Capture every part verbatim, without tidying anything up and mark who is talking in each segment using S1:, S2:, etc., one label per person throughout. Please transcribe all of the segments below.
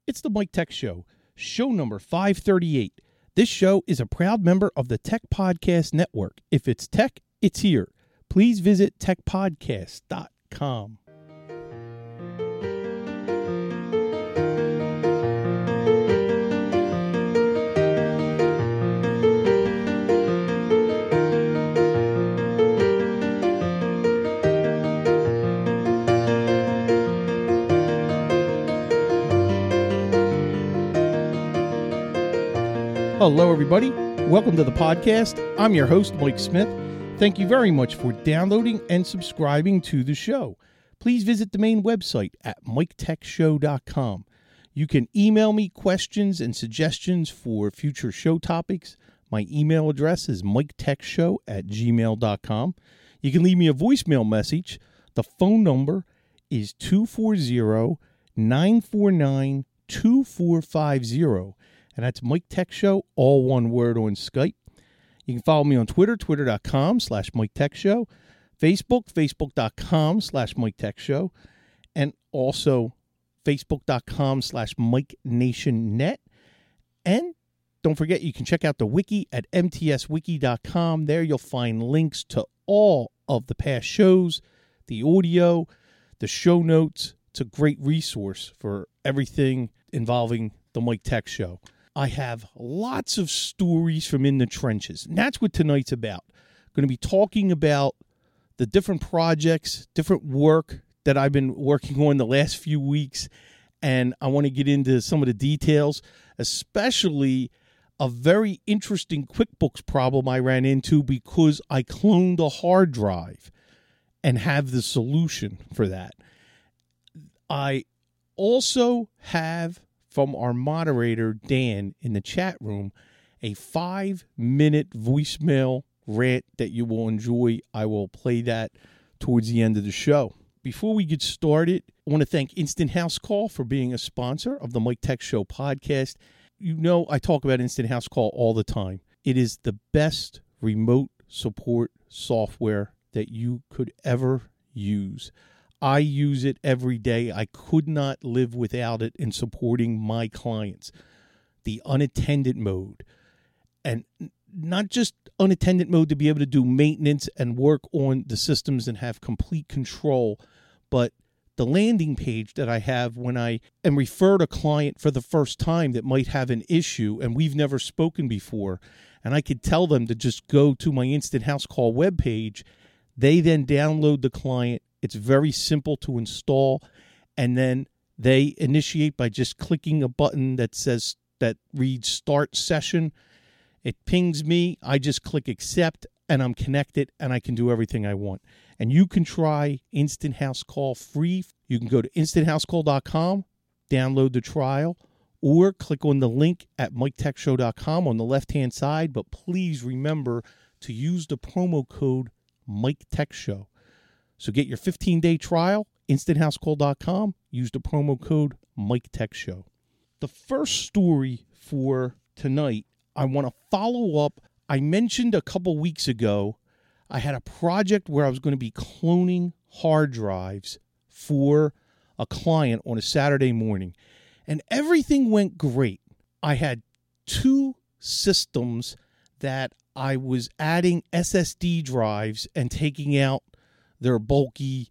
S1: It's the Mike Tech Show, show number five thirty-eight. This show is a proud member of the Tech Podcast Network. If it's tech, it's here. Please visit tech podcast dot com. Hello, everybody. Welcome to the podcast. I'm your host, Mike Smith. Thank you very much for downloading and subscribing to the show. Please visit the main website at mike tech show dot com. You can email me questions and suggestions for future show topics. My email address is mike tech show at gmail dot com. You can leave me a voicemail message. The phone number is two four zero, nine four nine, two four five zero. And that's Mike Tech Show, all one word on Skype. You can follow me on Twitter, twitter dot com slash Mike Tech Show. Facebook, facebook dot com slash Mike Tech Show. And also facebook dot com slash Mike Nation Net. And don't forget, you can check out the wiki at m t s wiki dot com. There you'll find links to all of the past shows, the audio, the show notes. It's a great resource for everything involving the Mike Tech Show. I have lots of stories from in the trenches, and that's what tonight's about. I'm going to be talking about the different projects, different work that I've been working on the last few weeks, and I want to get into some of the details, especially a very interesting QuickBooks problem I ran into because I cloned a hard drive and have the solution for that. I also have, from our moderator, Dan, in the chat room, a five-minute voicemail rant that you will enjoy. I will play that towards the end of the show. Before we get started, I want to thank Instant House Call for being a sponsor of the Mike Tech Show podcast. You know I talk about Instant House Call all the time. It is the best remote support software that you could ever use. I use it every day. I could not live without it in supporting my clients. The unattended mode. And not just unattended mode to be able to do maintenance and work on the systems and have complete control, but the landing page that I have when I am referred a client for the first time that might have an issue and we've never spoken before, and I could tell them to just go to my Instant House Call webpage. They then download the client. It's very simple to install, and then they initiate by just clicking a button that says, that reads Start Session. It pings me. I just click Accept, and I'm connected, and I can do everything I want. And you can try Instant House Call free. You can go to instant house call dot com, download the trial, or click on the link at mike tech show dot com on the left-hand side. But please remember to use the promo code Mike Tech Show. So get your fifteen-day trial, instant house call dot com. Use the promo code Mike Tech Show. The first story for tonight, I want to follow up. I mentioned a couple weeks ago, I had a project where I was going to be cloning hard drives for a client on a Saturday morning. And everything went great. I had two systems that I was adding S S D drives and taking out their bulky,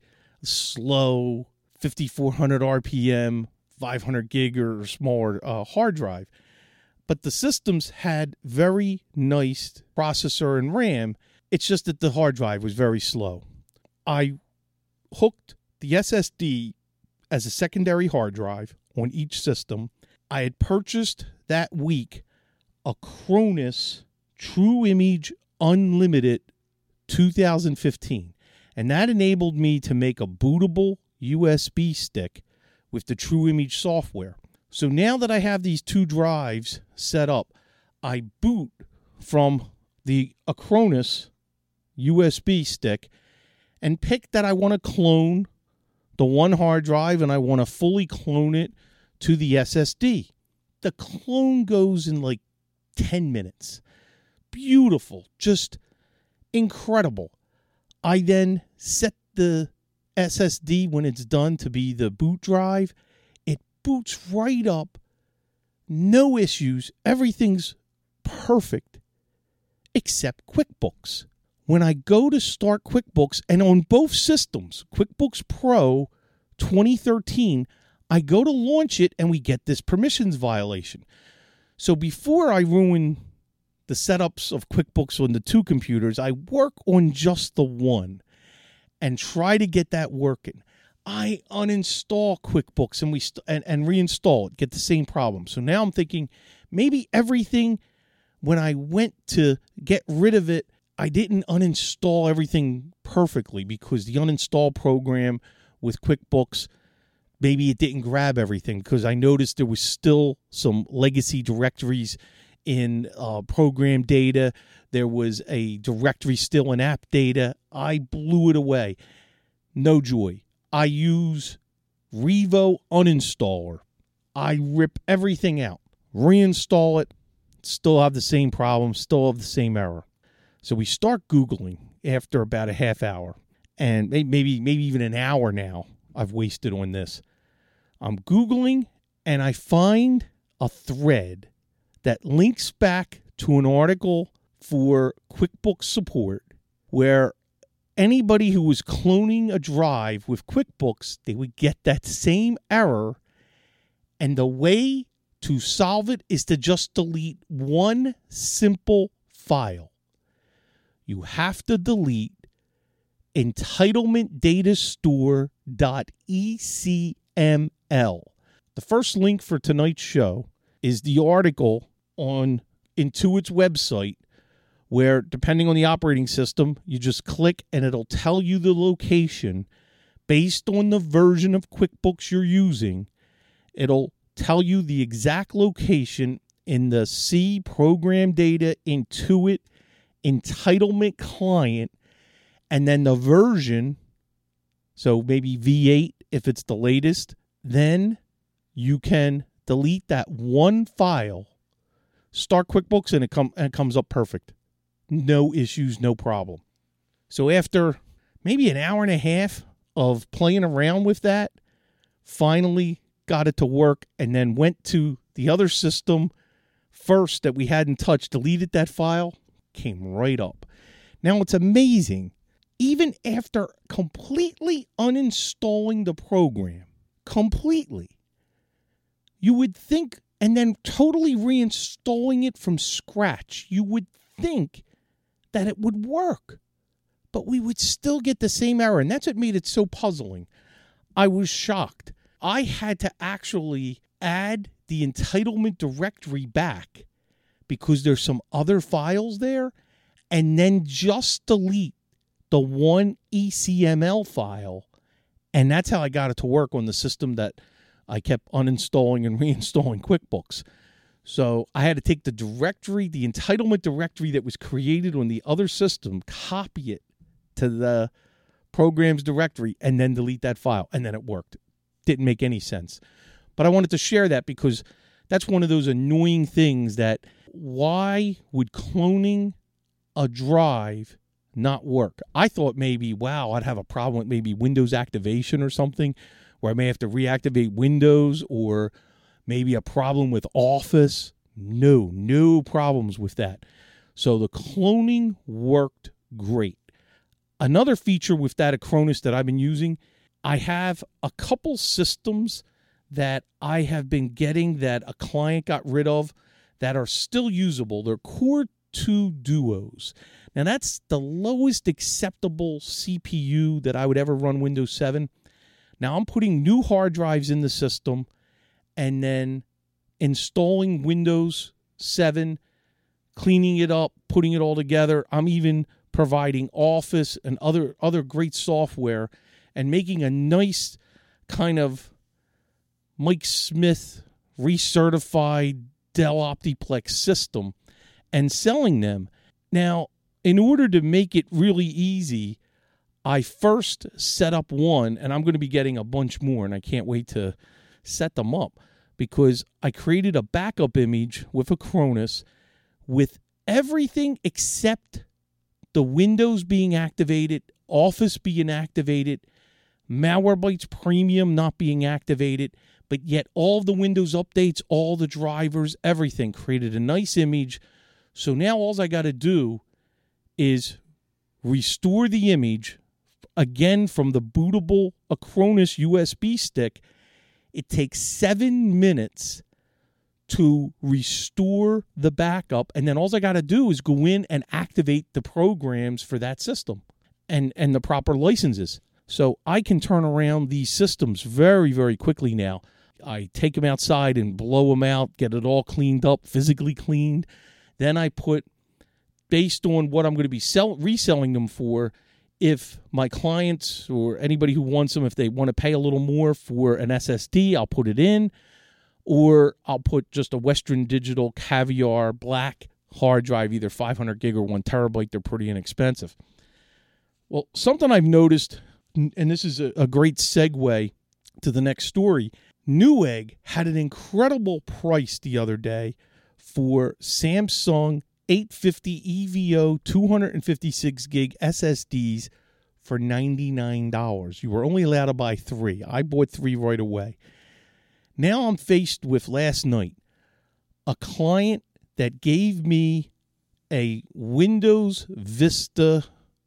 S1: slow, fifty-four hundred R P M, five hundred gig or smaller uh, hard drive. But the systems had very nice processor and RAM. It's just that the hard drive was very slow. I hooked the S S D as a secondary hard drive on each system. I had purchased that week a Acronis True Image Unlimited two thousand fifteen. And that enabled me to make a bootable U S B stick with the True Image software. So now that I have these two drives set up, I boot from the Acronis U S B stick and pick that I want to clone the one hard drive and I want to fully clone it to the S S D. The clone goes in like ten minutes. Beautiful. Just incredible. I then set the S S D when it's done to be the boot drive. It boots right up no issues. Everything's perfect except QuickBooks. When I go to start QuickBooks, and on both systems, QuickBooks Pro twenty thirteen, I go to launch it and we get this permissions violation. So before I ruin the setups of QuickBooks on the two computers, I work on just the one and try to get that working. I uninstall QuickBooks and we st- and, and reinstall it, get the same problem. So now I'm thinking maybe everything, when I went to get rid of it, I didn't uninstall everything perfectly because the uninstall program with QuickBooks, maybe it didn't grab everything because I noticed there was still some legacy directories in uh, program data. There was a directory still in app data. I blew it away. No joy. I use Revo Uninstaller. I rip everything out, reinstall it, still have the same problem, still have the same error. So we start Googling after about a half hour, and maybe maybe even an hour now I've wasted on this. I'm Googling, and I find a thread that links back to an article for QuickBooks support where anybody who was cloning a drive with QuickBooks, they would get that same error, and the way to solve it is to just delete one simple file. You have to delete entitlement data store dot e c m l. The first link for tonight's show is the article on Intuit's website where, depending on the operating system, you just click and it'll tell you the location based on the version of QuickBooks you're using. It'll tell you the exact location in the C Program Data Intuit entitlement client, and then the version, so maybe V eight if it's the latest. Then you can delete that one file, start QuickBooks, and it, com- and it comes up perfect. No issues, no problem. So after maybe an hour and a half of playing around with that, finally got it to work, and then went to the other system first that we hadn't touched, deleted that file, came right up. Now it's amazing. Even after completely uninstalling the program, completely, you would think, and then totally reinstalling it from scratch, you would think that it would work. But we would still get the same error, and that's what made it so puzzling. I was shocked. I had to actually add the entitlement directory back because there's some other files there, and then just delete the one E C M L file. And that's how I got it to work on the system that I kept uninstalling and reinstalling QuickBooks. So I had to take the directory, the entitlement directory that was created on the other system, copy it to the programs directory, and then delete that file. And then it worked. Didn't make any sense. But I wanted to share that because that's one of those annoying things that why would cloning a drive not work? I thought maybe, wow, I'd have a problem with maybe Windows activation or something, where I may have to reactivate Windows, or maybe a problem with Office. No, no problems with that. So the cloning worked great. Another feature with that Acronis that I've been using, I have a couple systems that I have been getting that a client got rid of that are still usable. They're Core two Duos. Now, that's the lowest acceptable C P U that I would ever run Windows seven. Now, I'm putting new hard drives in the system and then installing Windows seven, cleaning it up, putting it all together. I'm even providing Office and other, other great software and making a nice kind of Mike Smith recertified Dell Optiplex system and selling them. Now, in order to make it really easy, I first set up one, and I'm going to be getting a bunch more, and I can't wait to set them up, because I created a backup image with Acronis with everything except the Windows being activated, Office being activated, Malwarebytes Premium not being activated, but yet all the Windows updates, all the drivers, everything created a nice image. So now all I got to do is restore the image again from the bootable Acronis U S B stick. It takes seven minutes to restore the backup, and then all I got to do is go in and activate the programs for that system and, and the proper licenses. So I can turn around these systems very, very quickly now. I take them outside and blow them out, get it all cleaned up, physically cleaned. Then I put, based on what I'm going to be sell, reselling them for, if my clients or anybody who wants them, if they want to pay a little more for an S S D, I'll put it in. Or I'll put just a Western Digital Caviar Black hard drive, either five hundred gig or one terabyte. They're pretty inexpensive. Well, something I've noticed, and this is a, a great segue to the next story, Newegg had an incredible price the other day for Samsung eight fifty E V O two fifty-six gig S S Ds for ninety-nine dollars. You were only allowed to buy three. I bought three right away. Now I'm faced with last night a client that gave me a Windows Vista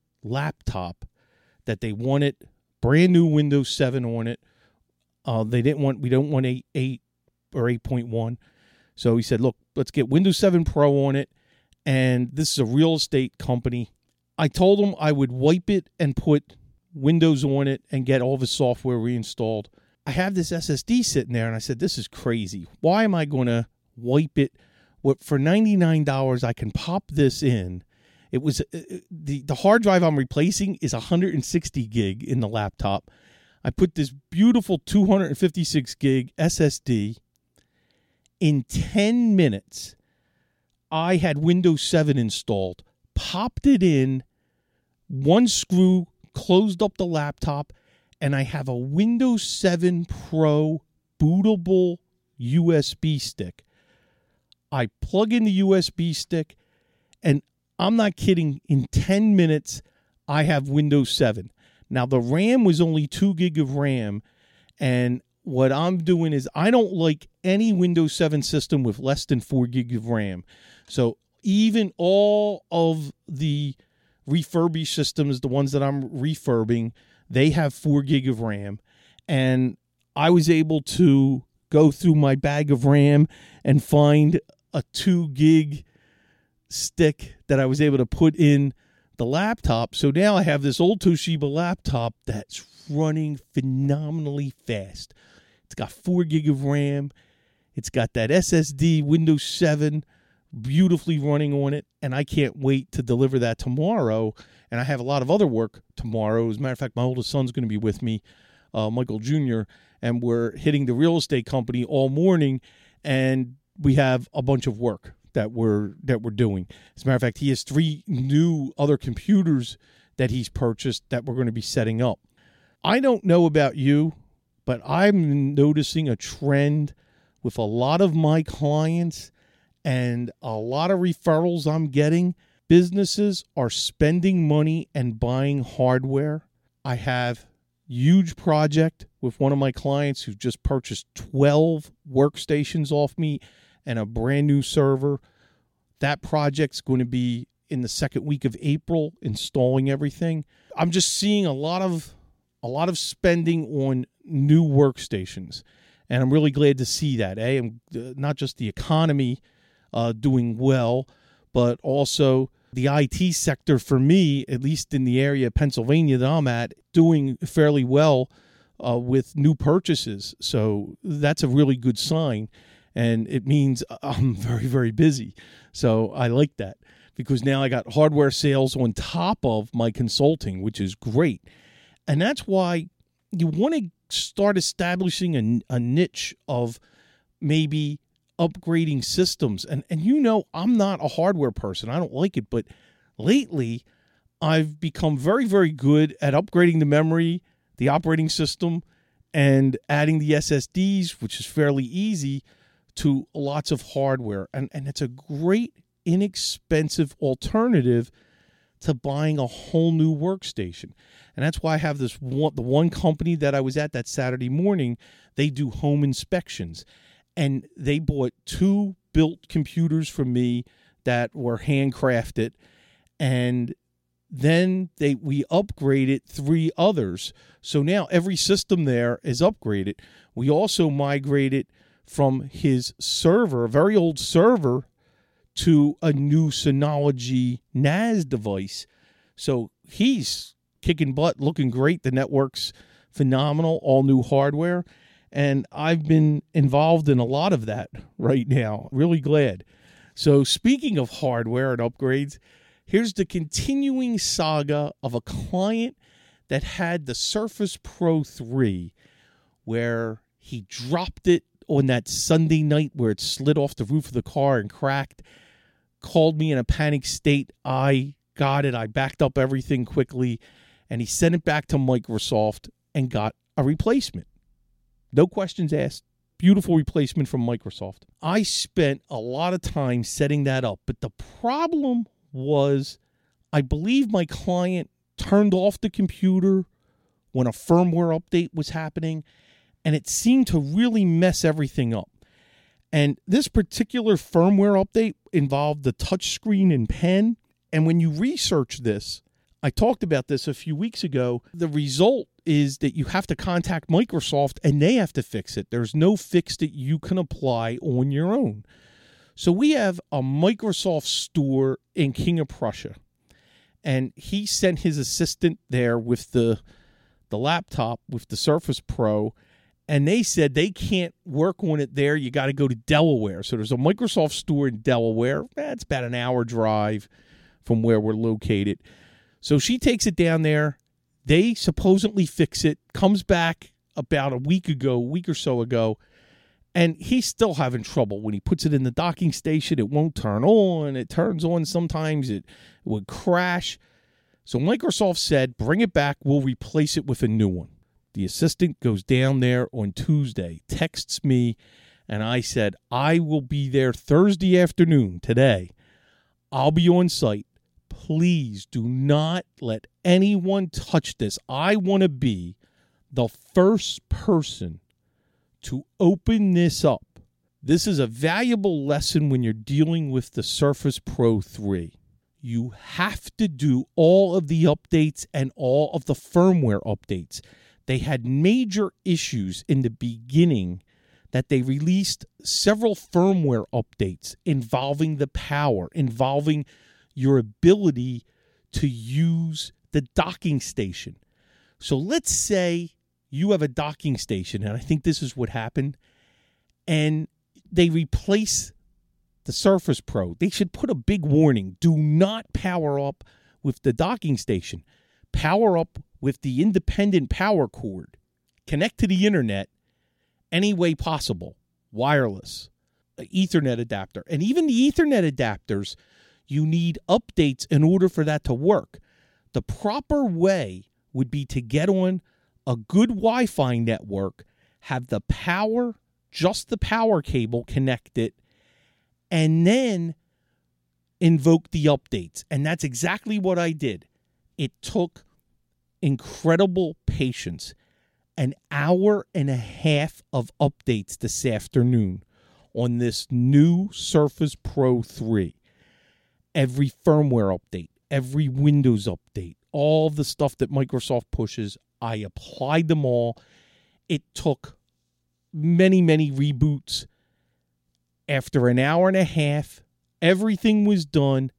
S1: laptop that they wanted brand new Windows seven on it. Uh, they didn't want, we don't want eight, eight or eight point one. So he said, look, let's get Windows seven Pro on it. And this is a real estate company. I told him I would wipe it and put Windows on it and get all the software reinstalled. I have this S S D sitting there, and I said, this is crazy. Why am I going to wipe it? What, for ninety-nine dollars, I can pop this in. It was uh, the, the hard drive I'm replacing is one hundred sixty gig in the laptop. I put this beautiful two fifty-six gig S S D. In ten minutes, I had Windows seven installed, popped it in, one screw, closed up the laptop, and I have a Windows seven Pro bootable U S B stick. I plug in the U S B stick, and I'm not kidding, in ten minutes, I have Windows seven. Now, the RAM was only two gig of RAM, and what I'm doing is I don't like any Windows seven system with less than four gig of RAM. So even all of the refurbished systems, the ones that I'm refurbing, they have four gig of RAM. And I was able to go through my bag of RAM and find a two gig stick that I was able to put in the laptop. So now I have this old Toshiba laptop that's running phenomenally fast. It's got four gig of RAM. It's got that S S D Windows seven beautifully running on it, and I can't wait to deliver that tomorrow. And I have a lot of other work tomorrow. As a matter of fact, my oldest son's going to be with me, uh, Michael Junior, and we're hitting the real estate company all morning, and we have a bunch of work that we're that we're doing. As a matter of fact, he has three new other computers that he's purchased that we're going to be setting up. I don't know about you, but I'm noticing a trend with a lot of my clients and a lot of referrals I'm getting. Businesses are spending money and buying hardware. I have a huge project with one of my clients who just purchased twelve workstations off me and a brand new server. That project's going to be in the second week of April, installing everything. I'm just seeing a lot of a lot of spending on new workstations, and I'm really glad to see that. Eh? I'm, uh, not just the economy uh, doing well, but also the I T sector for me, at least in the area of Pennsylvania that I'm at, doing fairly well uh, with new purchases. So that's a really good sign, and it means I'm very, very busy. So I like that because now I got hardware sales on top of my consulting, which is great. And that's why you want to start establishing a, a niche of maybe upgrading systems. And, and you know, I'm not a hardware person. I don't like it. But lately, I've become very, very good at upgrading the memory, the operating system, and adding the S S Ds, which is fairly easy, to lots of hardware. And, and it's a great, inexpensive alternative to buying a whole new workstation. And that's why I have this one, the one company that I was at that Saturday morning, they do home inspections. And they bought two built computers from me that were handcrafted. And then they we upgraded three others. So now every system there is upgraded. We also migrated from his server, a very old server, to a new Synology N A S device. So he's kicking butt, looking great. The network's phenomenal, all new hardware. And I've been involved in a lot of that right now. Really glad. So speaking of hardware and upgrades, here's the continuing saga of a client that had the Surface Pro three, where he dropped it on that Sunday night where it slid off the roof of the car and cracked, called me in a panic state. I got it. I backed up everything quickly, and he sent it back to Microsoft and got a replacement. No questions asked. Beautiful replacement from Microsoft. I spent a lot of time setting that up, but the problem was I believe my client turned off the computer when a firmware update was happening, and it seemed to really mess everything up. And this particular firmware update involved the touchscreen and pen. And when you research this, I talked about this a few weeks ago, the result is that you have to contact Microsoft and they have to fix it. There's no fix that you can apply on your own. So we have a Microsoft store in King of Prussia, and he sent his assistant there with the the laptop, with the Surface Pro, and they said they can't work on it there. You got to go to Delaware. So there's a Microsoft store in Delaware. That's about an hour drive from where we're located. So she takes it down there. They supposedly fix it, comes back about a week ago, a week or so ago, and he's still having trouble. When he puts it in the docking station, it won't turn on. It turns on sometimes. It would crash. So Microsoft said, bring it back. We'll replace it with a new one. The assistant goes down there on Tuesday, texts me, and I said, I will be there Thursday afternoon today. I'll be on site. Please do not let anyone touch this. I want to be the first person to open this up. This is a valuable lesson when you're dealing with the Surface Pro three. You have to do all of the updates and all of the firmware updates. They had major issues in the beginning that they released several firmware updates involving the power, involving your ability to use the docking station. So let's say you have a docking station, and I think this is what happened, and they replace the Surface Pro. They should put a big warning. Do not power up with the docking station. Power up with the independent power cord. Connect to the internet any way possible. Wireless, Ethernet adapter. And even the Ethernet adapters, you need updates in order for that to work. The proper way would be to get on a good Wi-Fi network, have the power, just the power cable connected, and then invoke the updates. And that's exactly what I did. It took incredible patience. An hour and a half of updates this afternoon on this new Surface Pro three. Every firmware update, every Windows update, all the stuff that Microsoft pushes, I applied them all. It took many, many reboots. After an hour and a half, everything was done.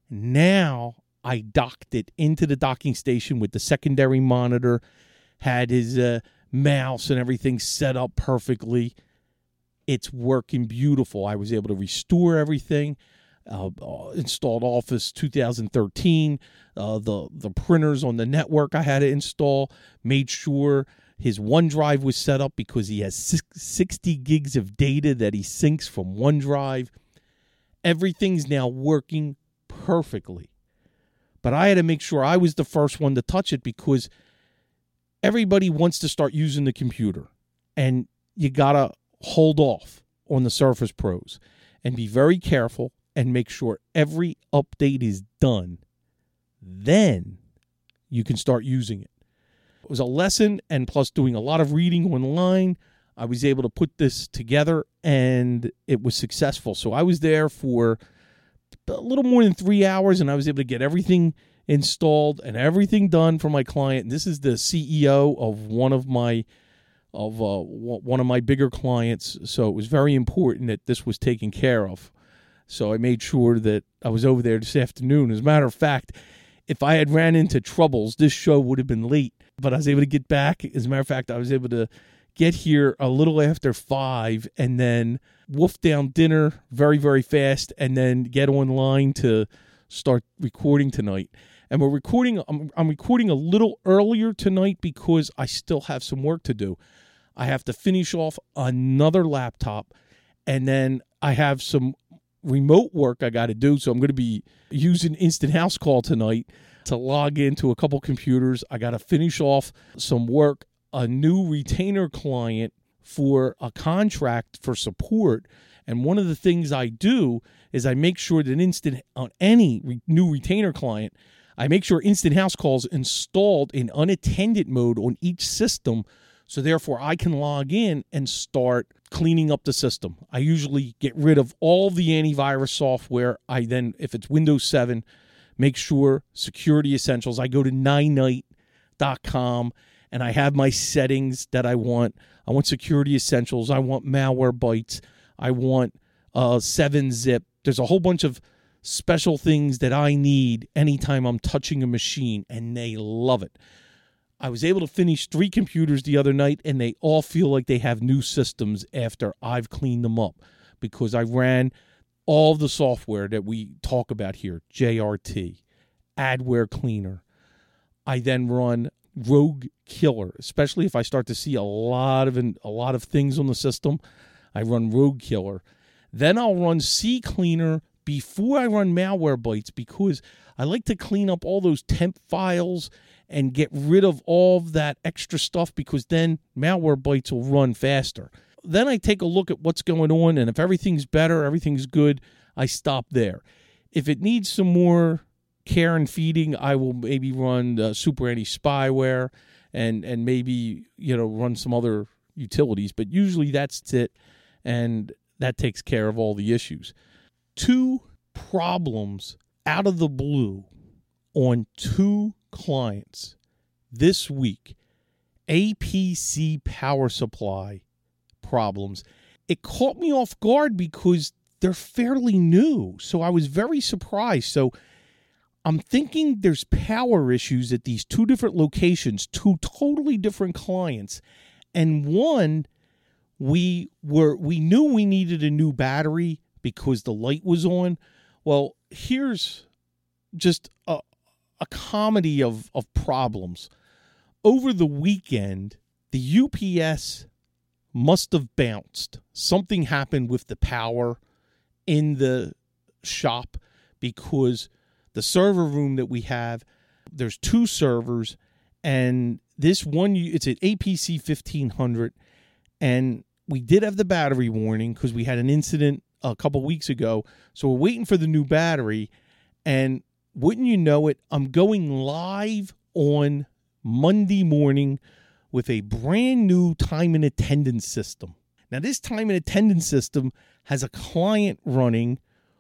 S1: Now I docked it into the docking station with the secondary monitor, had his uh, mouse and everything set up perfectly. It's working beautiful. I was able to restore everything. Uh, installed Office two thousand thirteen, uh, the, the printers on the network I had to install, made sure his OneDrive was set up because he has sixty gigs of data that he syncs from OneDrive. Everything's now working perfectly. But I had to make sure I was the first one to touch it because everybody wants to start using the computer. And you got to hold off on the Surface Pros and be very careful and make sure every update is done. then you can start using it. It was a lesson, and plus doing a lot of reading online, I was able to put this together, and it was successful. So I was there for a little more than three hours, and I was able to get everything installed and everything done for my client. And this is the C E O of one of my of uh, one of my bigger clients, so it was very important that this was taken care of. So I made sure that I was over there this afternoon. As a matter of fact, if I had ran into troubles, this show would have been late, but I was able to get back. As a matter of fact, I was able to get here a little after five and then wolf down dinner very, very fast and then get online to start recording tonight. And we're recording, I'm, I'm recording a little earlier tonight because I still have some work to do. I have to finish off another laptop, and then I have some remote work I got to do. So I'm going to be using Instant House Call tonight to log into a couple computers. I got to finish off some work, a new retainer client for a contract for support. And one of the things I do is I make sure that instant on any re- new retainer client, I make sure Instant House Calls installed in unattended mode on each system. So therefore, I can log in and start cleaning up the system. I usually get rid of all the antivirus software. I then, if it's Windows seven, make sure Security Essentials. I go to nine night dot com and I have my settings that I want. I want Security Essentials. I want Malwarebytes. I want uh, seven zip. There's a whole bunch of special things that I need anytime I'm touching a machine, and they love it. I was able to finish three computers the other night, and they all feel like they have new systems after I've cleaned them up because I ran all the software that we talk about here, J R T, Adware Cleaner. I then run Rogue Killer, especially if I start to see a lot of a lot of things on the system. I run Rogue Killer. Then I'll run CCleaner before I run Malwarebytes because I like to clean up all those temp files and get rid of all of that extra stuff because then Malwarebytes will run faster. Then I take a look at what's going on, and if everything's better, everything's good, I stop there. If it needs some more care and feeding, I will maybe run uh, Super Anti-Spyware and, and maybe, you know, run some other utilities. But usually that's it, and that takes care of all the issues. Two problems out of the blue on two clients this week. A P C power supply problems. It caught me off guard because they're fairly new, so I was very surprised. So I'm thinking there's power issues at these two different locations, two totally different clients, and one we were we knew we needed a new battery because the light was on. Well, here's just a a comedy of, of problems. Over the weekend, the U P S must have bounced. Something happened with the power in the shop because the server room that we have, there's two servers, and this one, it's an A P C fifteen hundred, and we did have the battery warning because we had an incident a couple weeks ago, so we're waiting for the new battery, and wouldn't you know it, I'm going live on Monday morning with a brand new time and attendance system. Now, this time and attendance system has a client running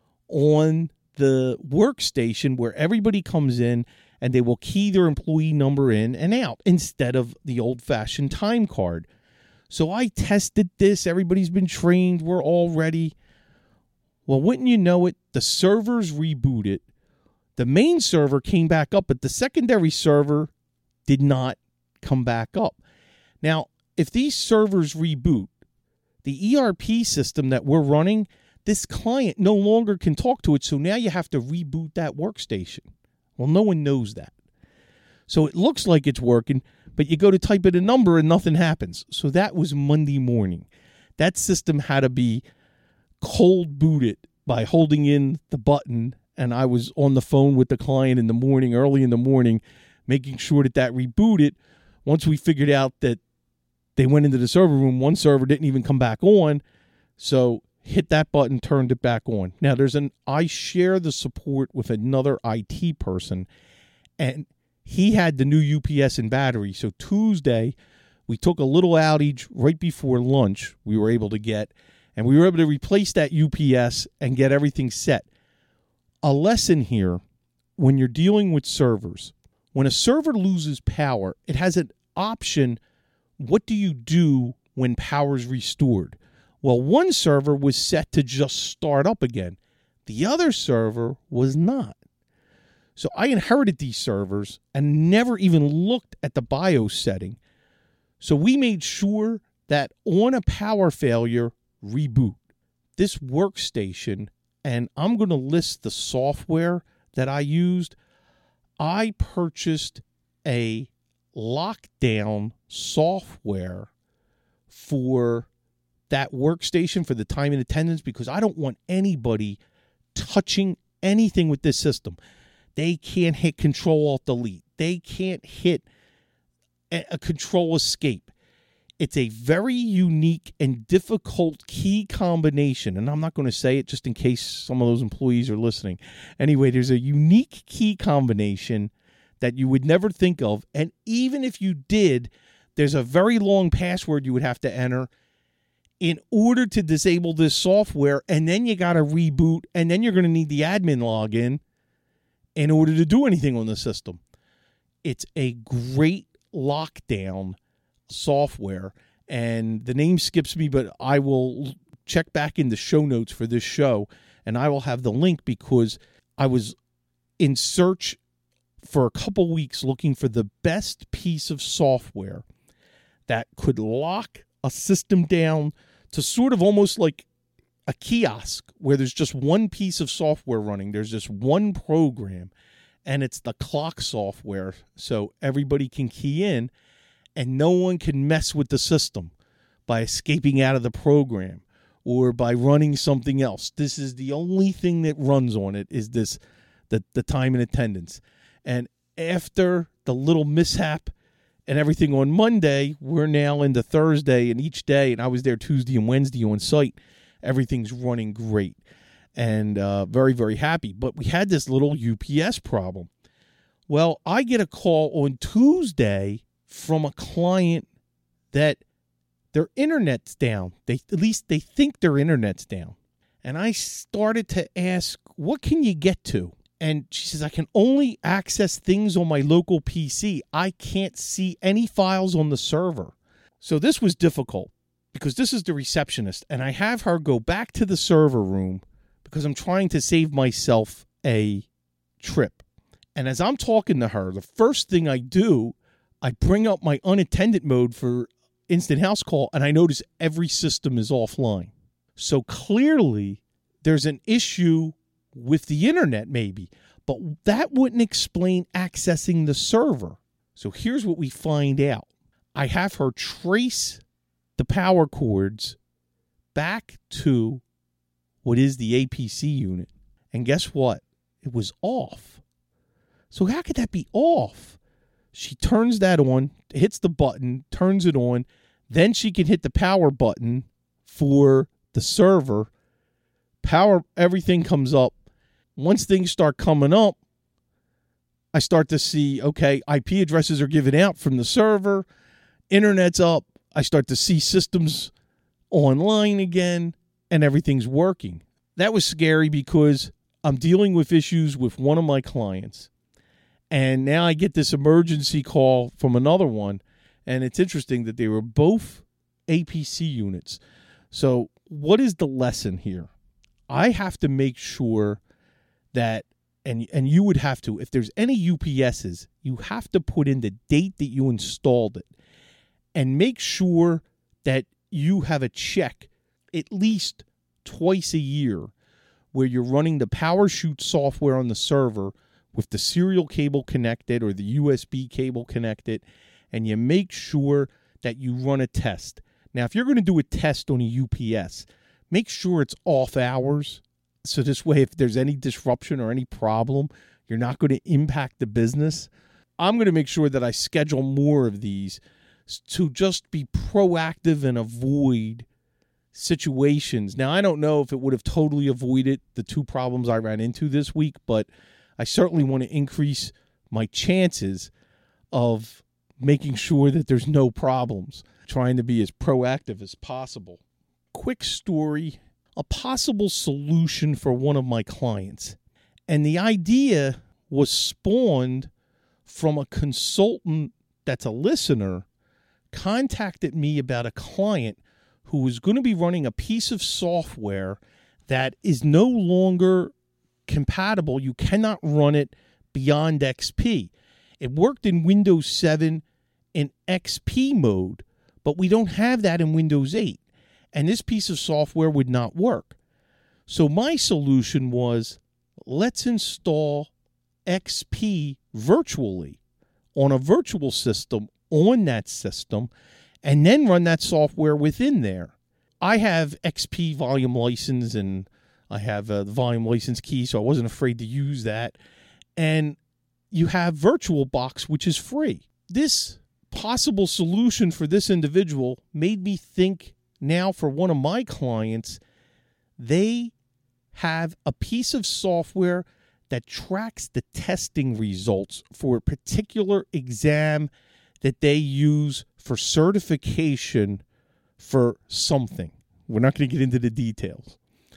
S1: on the workstation where everybody comes in and they will key their employee number in and out instead of the old-fashioned time card. So I tested this. Everybody's been trained. We're all ready. Well, wouldn't you know it, the servers rebooted. The main server came back up, but the secondary server did not come back up. Now, if these servers reboot, the E R P system that we're running, this client no longer can talk to it, so now you have to reboot that workstation. Well, no one knows that. So it looks like it's working, but you go to type in a number and nothing happens. So that was Monday morning. That system had to be cold booted by holding in the button, and I was on the phone with the client in the morning, early in the morning, making sure that that rebooted. Once we figured out that they went into the server room, one server didn't even come back on, so hit that button, turned it back on. Now, there's an I share the support with another I T person, And he had the new U P S and battery. So Tuesday, we took a little outage right before lunch we were able to get, and we were able to replace that U P S and get everything set. A lesson here, when you're dealing with servers, when a server loses power, it has an option. What do you do when power is restored? Well, one server was set to just start up again. The other server was not. So I inherited these servers and never even looked at the BIOS setting. So we made sure that on a power failure, reboot. This workstation, and I'm going to list the software that I used. I purchased a lockdown software for that workstation for the time and attendance because I don't want anybody touching anything with this system. They can't hit Control-Alt-Delete. They can't hit a, a Control Escape. It's a very unique and difficult key combination, and I'm not going to say it just in case some of those employees are listening. Anyway, there's a unique key combination that you would never think of, and even if you did, there's a very long password you would have to enter in order to disable this software, and then you got to reboot, and then you're going to need the admin login in order to do anything on the system. It's a great lockdown software, and the name skips me, but I will check back in the show notes for this show, and I will have the link because I was in search for a couple weeks looking for the best piece of software that could lock a system down to sort of almost like a kiosk where there's just one piece of software running. There's just one program, and it's the clock software, so everybody can key in, and no one can mess with the system by escaping out of the program or by running something else. This is the only thing that runs on it is this, the, the time and attendance. And after the little mishap and everything on Monday, we're now into Thursday, and each day, and I was there Tuesday and Wednesday on site, everything's running great and uh, very, very happy. But we had this little U P S problem. Well, I get a call on Tuesday from a client that their internet's down. They at least they think their internet's down. And I started to ask, what can you get to? And she says, I can only access things on my local P C. I can't see any files on the server. So this was difficult because this is the receptionist. And I have her go back to the server room because I'm trying to save myself a trip. And as I'm talking to her, the first thing I do, I bring up my unattended mode for instant house call, and I notice every system is offline. So clearly there's an issue with the internet maybe, but that wouldn't explain accessing the server. So here's what we find out. I have her trace the power cords back to what is the A P C unit. And guess what? It was off. So how could that be off? She turns that on, hits the button, turns it on. Then she can hit the power button for the server. Power, everything comes up. Once things start coming up, I start to see, okay, I P addresses are given out from the server. Internet's up. I start to see systems online again, and everything's working. That was scary because I'm dealing with issues with one of my clients. And now I get this emergency call from another one. And it's interesting that they were both A P C units. So what is the lesson here? I have to make sure that, and, and you would have to, if there's any U P S's, you have to put in the date that you installed it. And make sure that you have a check at least twice a year where you're running the PowerShoot software on the server with the serial cable connected or the U S B cable connected, and you make sure that you run a test. Now, if you're going to do a test on a U P S, make sure it's off hours. So this way, if there's any disruption or any problem, you're not going to impact the business. I'm going to make sure that I schedule more of these to just be proactive and avoid situations. Now, I don't know if it would have totally avoided the two problems I ran into this week, but I certainly want to increase my chances of making sure that there's no problems, trying to be as proactive as possible. Quick story, a possible solution for one of my clients. And the idea was spawned from a consultant that's a listener contacted me about a client who was going to be running a piece of software that is no longer compatible. You cannot run it beyond X P. It worked in Windows seven in X P mode, but we don't have that in Windows eight. And this piece of software would not work. So my solution was, let's install X P virtually on a virtual system on that system and then run that software within there. I have X P volume license and I have a volume license key, so I wasn't afraid to use that. And you have VirtualBox, which is free. This possible solution for this individual made me think now for one of my clients, they have a piece of software that tracks the testing results for a particular exam that they use for certification for something. We're not going to get into the details.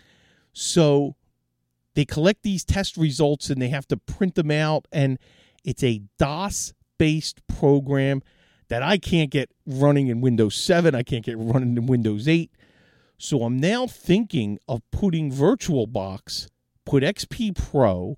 S1: So they collect these test results and they have to print them out, and it's a DOS-based program that I can't get running in Windows seven. I can't get running in Windows eight. So I'm now thinking of putting VirtualBox, put X P Pro,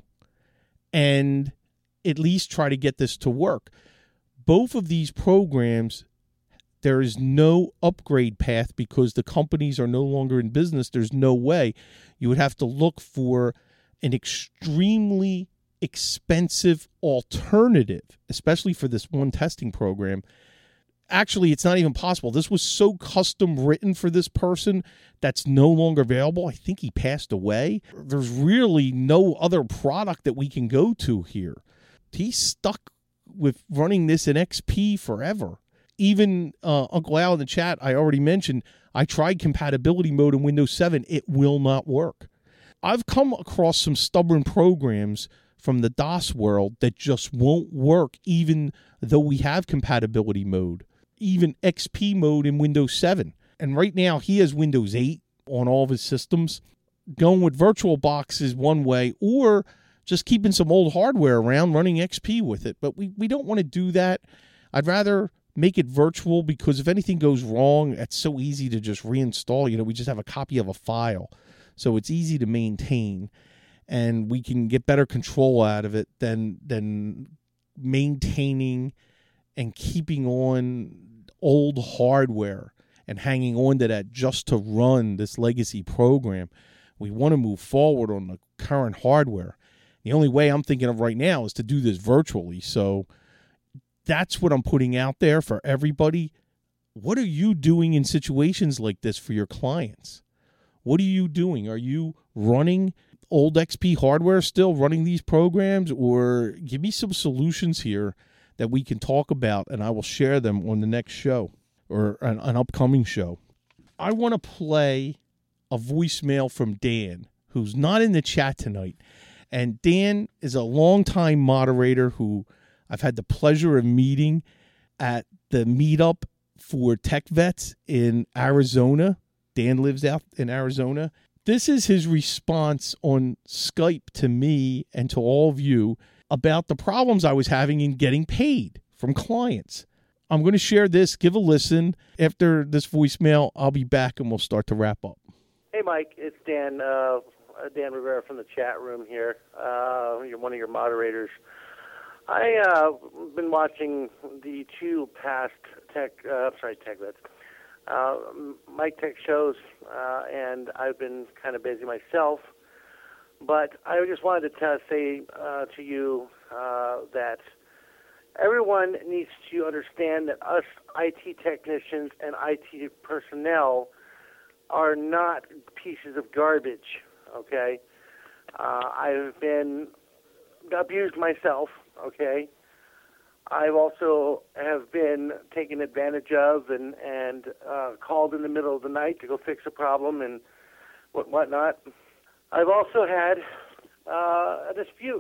S1: and at least try to get this to work. Both of these programs, there is no upgrade path because the companies are no longer in business. There's no way. You would have to look for an extremely expensive alternative, especially for this one testing program. Actually, it's not even possible. This was so custom written for this person that's no longer available. I think he passed away. There's really no other product that we can go to here. He's stuck with running this in X P forever. Even uh, Uncle Al in the chat, I already mentioned, I tried compatibility mode in Windows seven. It will not work. I've come across some stubborn programs from the DOS world that just won't work even though we have compatibility mode, even X P mode in Windows seven. And right now he has Windows eight on all of his systems. Going with VirtualBox is one way, or just keeping some old hardware around, running X P with it. But we, we don't want to do that. I'd rather make it virtual because if anything goes wrong, it's so easy to just reinstall. You know, we just have a copy of a file. So it's easy to maintain, and we can get better control out of it than than maintaining and keeping on old hardware and hanging on to that just to run this legacy program. We want to move forward on the current hardware. The only way I'm thinking of right now is to do this virtually. So that's what I'm putting out there for everybody. What are you doing in situations like this for your clients? What are you doing? Are you running old X P hardware still, running these programs? Or give me some solutions here that we can talk about, and I will share them on the next show or an, an upcoming show. I want to play a voicemail from Dan, who's not in the chat tonight. And Dan is a longtime moderator who I've had the pleasure of meeting at the meetup for Tech Vets in Arizona. Dan lives out in Arizona. This is his response on Skype to me and to all of you about the problems I was having in getting paid from clients. I'm going to share this. Give a listen. After this voicemail, I'll be back and we'll start to wrap up.
S2: Hey, Mike. It's Dan, uh, Dan Rivera from the chat room here. Uh, you're one of your moderators. I've uh, been watching the two past tech, uh, sorry, Tech Vets, uh, Mike Tech shows, uh, and I've been kind of busy myself. But I just wanted to tell, say uh, to you uh, that everyone needs to understand that us I T technicians and I T personnel are not pieces of garbage, okay? Uh, I've been abused myself, okay? I've also have been taken advantage of and, and uh, called in the middle of the night to go fix a problem and what whatnot. I've also had uh, a dispute,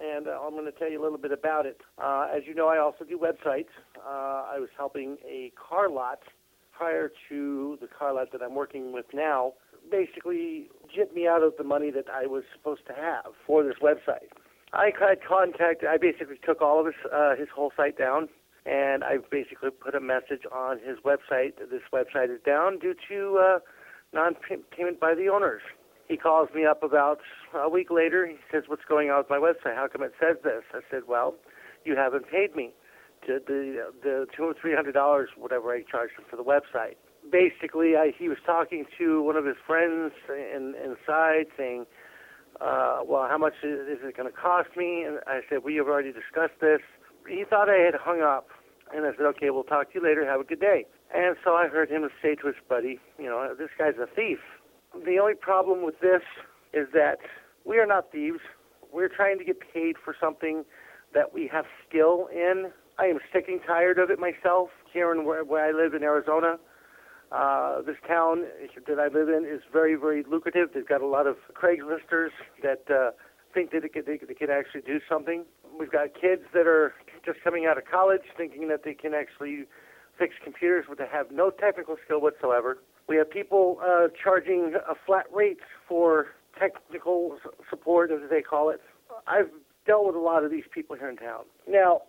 S2: and uh, I'm going to tell you a little bit about it. Uh, as you know, I also do websites. Uh, I was helping a car lot prior to the car lot that I'm working with now basically gypped me out of the money that I was supposed to have for this website. I had contacted, I basically took all of his, uh, his whole site down, and I basically put a message on his website that this website is down due to uh, non-payment by the owners. He calls me up about a week later. He says, "What's going on with my website? How come it says this?" I said, "Well, you haven't paid me to the the two or three hundred dollars, whatever I charged him for the website." Basically, I, he was talking to one of his friends in, inside, saying, uh, "Well, how much is, is it going to cost me?" And I said, "We have already discussed this." He thought I had hung up, and I said, "Okay, we'll talk to you later. Have a good day." And so I heard him say to his buddy, "You know, this guy's a thief." The only problem with this is that we are not thieves. We're trying to get paid for something that we have skill in. I am sick and tired of it myself here in where, where I live in Arizona. Uh, this town that I live in is very, very lucrative. They've got a lot of Craigslisters that uh, think that they could, they, they could actually do something. We've got kids that are just coming out of college thinking that they can actually fix computers but they have no technical skill whatsoever. We have people uh, charging a flat rate for technical support, as they call it. I've dealt with a lot of these people here in town. Now,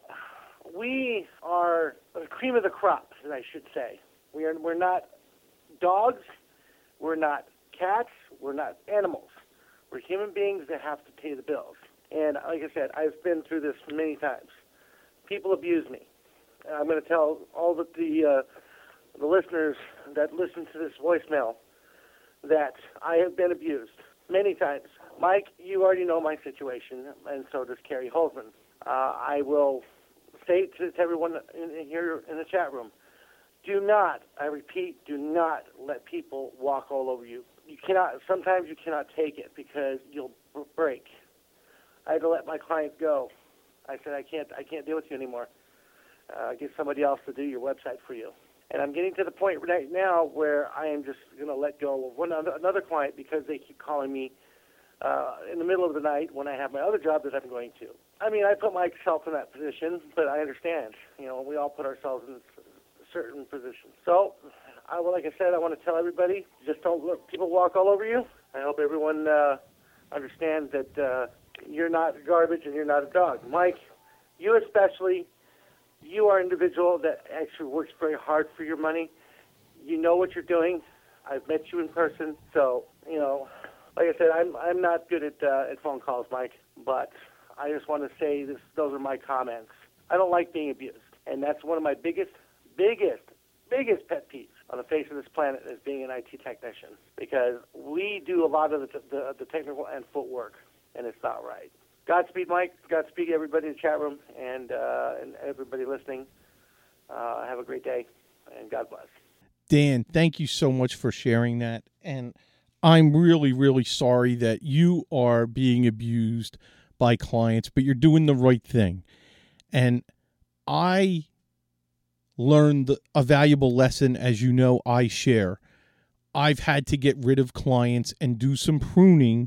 S2: we are the cream of the crop, I should say. We are, we're not dogs, we're not cats, we're not animals. We're human beings that have to pay the bills. And like I said, I've been through this many times. People abuse me. And I'm going to tell all the the, uh, the listeners that listen to this voicemail that I have been abused many times. Mike, you already know my situation, and so does Carrie Holzman. Uh, I will say to, to everyone in, in here in the chat room, do not, I repeat, do not let people walk all over you. You cannot, sometimes you cannot take it because you'll break. I had to let my client go. I said, I can't, I can't deal with you anymore. Uh, get somebody else to do your website for you. And I'm getting to the point right now where I am just going to let go of one other, another client because they keep calling me uh, in the middle of the night when I have my other job that I'm going to. I mean, I put myself in that position, but I understand. You know, we all put ourselves in certain positions. So, I, well, like I said, I want to tell everybody, just don't let people walk all over you. I hope everyone uh, understands that uh, you're not garbage and you're not a dog. Mike, you especially, you are an individual that actually works very hard for your money. You know what you're doing. I've met you in person. So, you know, like I said, I'm I'm not good at uh, at phone calls, Mike, but I just want to say this. Those are my comments. I don't like being abused, and that's one of my biggest, biggest, biggest pet peeves on the face of this planet is being an I T technician, because we do a lot of the the, the technical and footwork, and it's not right. Godspeed, Mike. Godspeed, everybody in the chat room, and uh, and everybody listening. Uh, have a great day, and God bless.
S1: Dan, thank you so much for sharing that, and I'm really, really sorry that you are being abused by clients, but you're doing the right thing. And I learned a valuable lesson, as you know I share. I've had to get rid of clients and do some pruning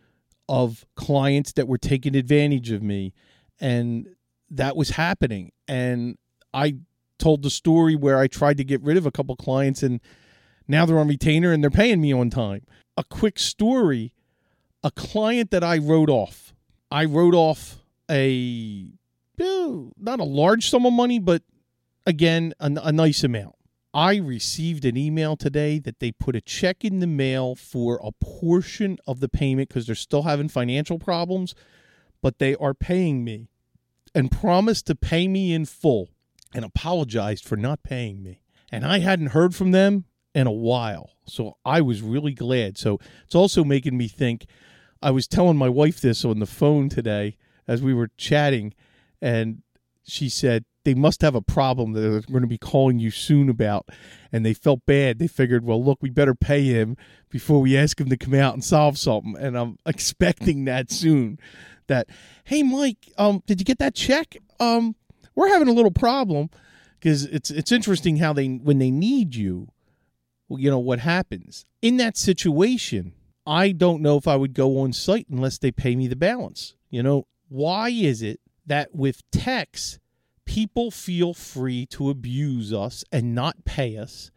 S1: of clients that were taking advantage of me, and that was happening. And I told the story where I tried to get rid of a couple clients, and now they're on retainer and they're paying me on time. A quick story, a client that I wrote off, I wrote off a, not a large sum of money, but again, a, a nice amount. I received an email today that they put a check in the mail for a portion of the payment because they're still having financial problems, but they are paying me and promised to pay me in full and apologized for not paying me. And I hadn't heard from them in a while, so I was really glad. So it's also making me think. I was telling my wife this on the phone today as we were chatting, and she said, they must have a problem that they're going to be calling you soon about. And they felt bad. They figured, well, look, we better pay him before we ask him to come out and solve something. And I'm expecting that soon. That, hey, Mike, um, did you get that check? Um, we're having a little problem, because it's it's interesting how they, when they need you, you know, what happens. In that situation, I don't know if I would go on site unless they pay me the balance. You know, Why is it that with techs, people feel free to abuse us and not pay us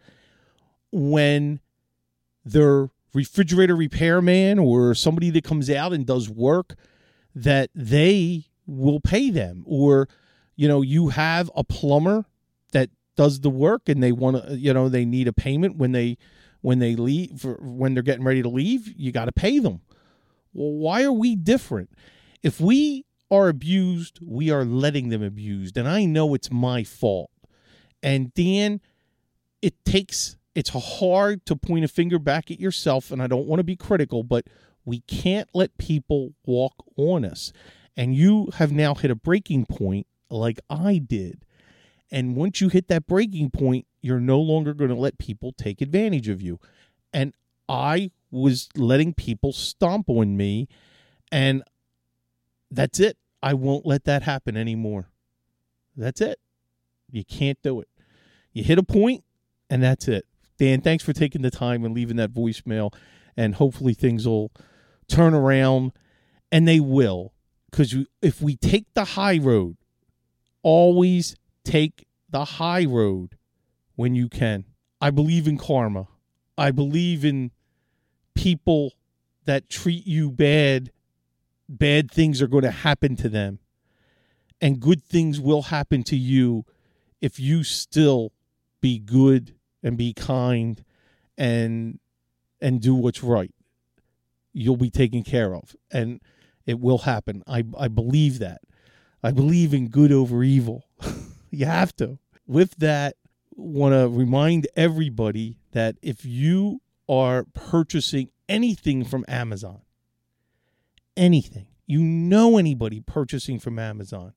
S1: when their refrigerator repairman or somebody that comes out and does work that they will pay them? Or, you know, you have a plumber that does the work and they want to, you know, they need a payment when they when they leave, when they're getting ready to leave, you got to pay them. Well, why are we different? If we are abused, we are letting them abused. And I know it's my fault. And Dan, it takes, it's hard to point a finger back at yourself, and I don't want to be critical, but we can't let people walk on us. And you have now hit a breaking point like I did. And once you hit that breaking point, you're no longer going to let people take advantage of you. And I was letting people stomp on me, and that's it. I won't let that happen anymore. That's it. You can't do it. You hit a point, and that's it. Dan, thanks for taking the time and leaving that voicemail, and hopefully things will turn around, and they will. Because if we take the high road, always take the high road when you can. I believe in karma. I believe in people that treat you bad. Bad things are going to happen to them. And good things will happen to you if you still be good and be kind and and do what's right. You'll be taken care of. And it will happen. I, I believe that. I believe in good over evil. You have to. With that, want to remind everybody that if you are purchasing anything from Amazon, anything, you know anybody purchasing from Amazon,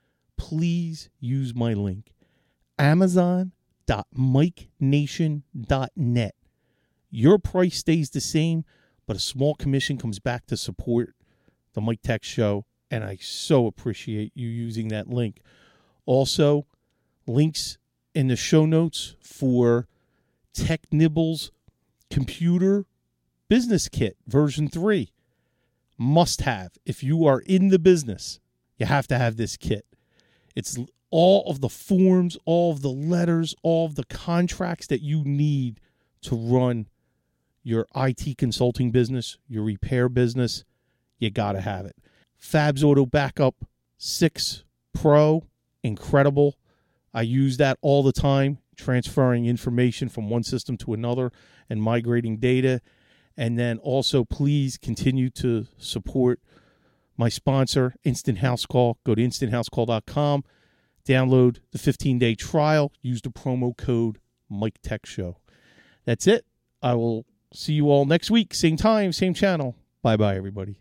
S1: please use my link, amazon dot mike nation dot net. Your price stays the same, but a small commission comes back to support the Mike Tech Show, and I so appreciate you using that link. Also, links in the show notes for Tech Nibbles Computer Business Kit version three. Must have. If you are in the business, you have to have this kit. It's all of the forms, all of the letters, all of the contracts that you need to run your I T consulting business, your repair business. You got to have it. Fabs Auto Backup six Pro, incredible. I use that all the time, transferring information from one system to another and migrating data. And then also, please continue to support my sponsor, Instant House Call. Go to instant house call dot com, download the fifteen-day trial, use the promo code Mike Tech Show. That's it. I will see you all next week, same time, same channel. Bye-bye, everybody.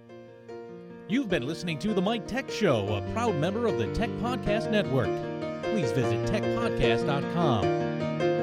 S3: You've been listening to The Mike Tech Show, a proud member of the Tech Podcast Network. Please visit tech podcast dot com.